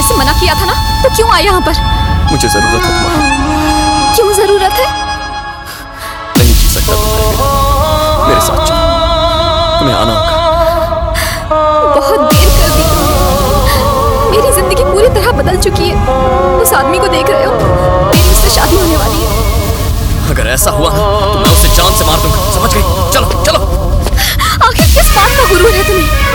से मना किया था ना, तो क्यों आए यहाँ पर? मुझे जरूरत है तुम्हारी। क्यों जरूरत है? नहीं जी सकता तुम्हारे बिना। मेरे साथ चलो, तुम्हें आना होगा। बहुत देर कर दी तुमने। मेरी जिंदगी पूरी तरह बदल चुकी है। उस आदमी को देख रहे हो, मेरी उससे शादी होने वाली है। अगर ऐसा हुआ तो मैं उसे जान से मार दूंगा, समझ गई? चलो चलो। आखिर किस बात का गुरूर है तुम्हें?